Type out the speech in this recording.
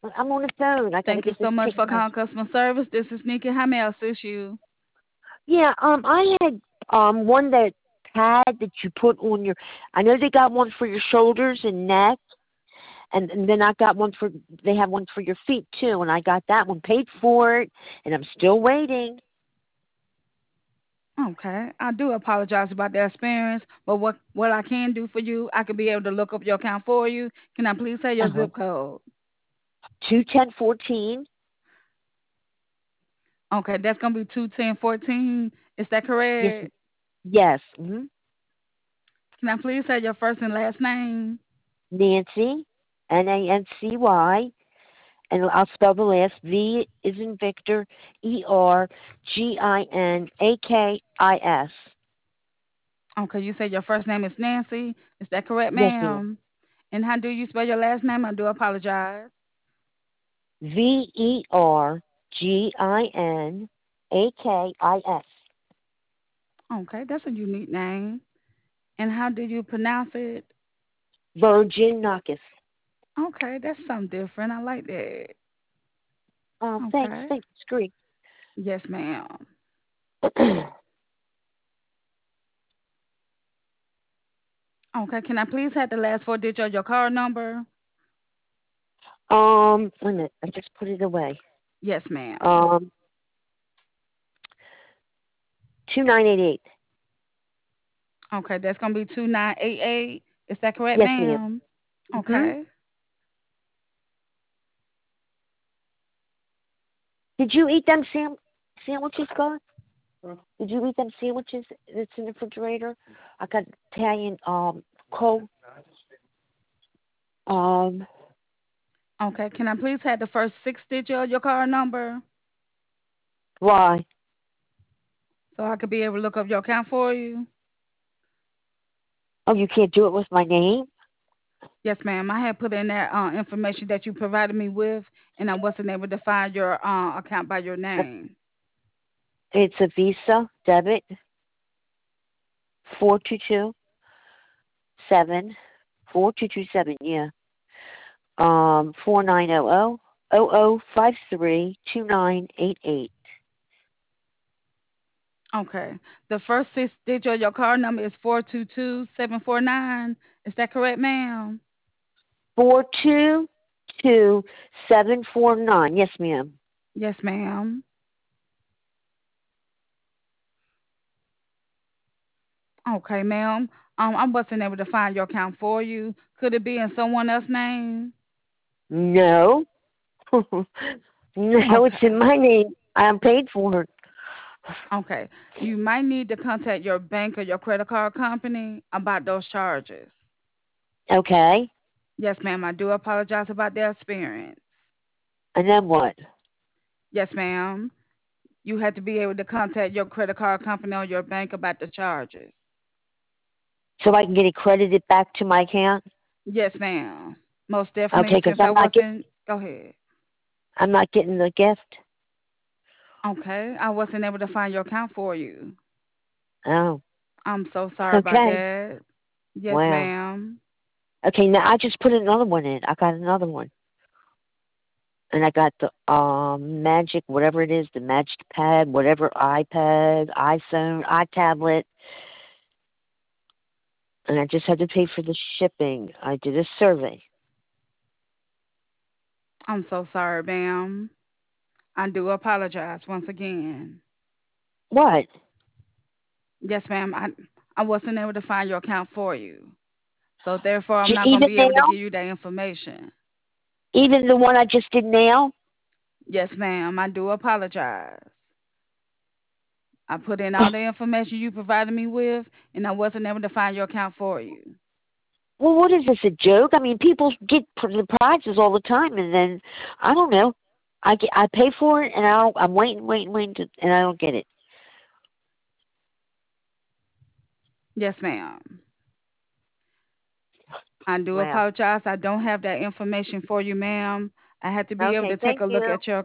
I'm on the phone. I gotta Thank you get this so much for taken care of. calling customer service. This is Nikki. How may I assist you? Yeah, I had one that pad that you put on your. I know they got one for your shoulders and neck, and then I got one for. They have one for your feet too, and I got that one, paid for it, and I'm still waiting. Okay, I do apologize about that experience, but what I can do for you, I can be able to look up your account for you. Can I please have your Uh huh. zip code? 21014. Okay, that's gonna be 21014. Is that Yes, correct? yes. Mm-hmm. Can I please have your first and last name? Nancy, Nancy, and I'll spell the last. V is in Victor, Erginakis. Okay, you said your first name is Nancy. Is that correct, Yes, ma'am. ma'am? And how do you spell your last name? I do apologize. Verginakis. Okay, that's a unique name. And how do you pronounce it? Virgin Nakis. Okay, that's something different. I like that. Thanks. Okay. Thanks. It's great. Yes, ma'am. Okay, can I please have the last four digits of your card number? Wait a minute. I just put it away. Yes, ma'am. Um, 2988. Okay, that's gonna be 2988. Is that correct, Yes, ma'am. ma'am? Hmm. Okay. Did you eat them sandwiches, God? Did you eat them sandwiches that's in the refrigerator? I got Italian cold. Um, Okay, can I please have the first six digits of your card number why? so I could be able to look up your account for you? Oh, you can't do it with my name? Yes, ma'am. I had put in that information that you provided me with, and I wasn't able to find your account by your name. It's a Visa debit 4227 Yeah. 4900 00532988. Okay. The first six digits of your card number is 422749. Is that correct, ma'am? 422749. Yes, ma'am. Yes, ma'am. Okay, ma'am. I wasn't able to find your account for you. Could it be in someone else's name? No. No, it's Okay. in my name. I'm paid for it. Okay. You might need to contact your bank or your credit card company about those charges. Okay. Yes, ma'am. I do apologize about the experience. And then what? Yes, ma'am. You had to be able to contact your credit card company or your bank about the charges. So I can get it credited back to my account? Yes, ma'am. Most Okay, definitely. because Since I wasn't, go ahead. I'm not getting the gift. Okay, I wasn't able to find your account for you. Oh. I'm so sorry about Okay. that. Yes, Wow. ma'am. Okay, now I just put another one in. I got another one. And I got the magic, whatever it is, the magic pad, whatever iPad, iPhone, iTablet, and I just had to pay for the shipping. I did a survey. I'm so sorry, ma'am. I do apologize once again. What? Yes, ma'am. I wasn't able to find your account for you. So therefore I'm not gonna Even be able to now? give you that information. Even the one I just did now? Yes, ma'am. I do apologize. I put in all the information you provided me with and I wasn't able to find your account for you. Well, what is this, a joke? I mean, people get the prizes all the time, and then, I don't know. I pay for it, and I'm waiting, and I don't get it. Yes, ma'am. I do Wow. apologize. I don't have that information for you, ma'am. I had to be able Okay, to take thank a look you. at your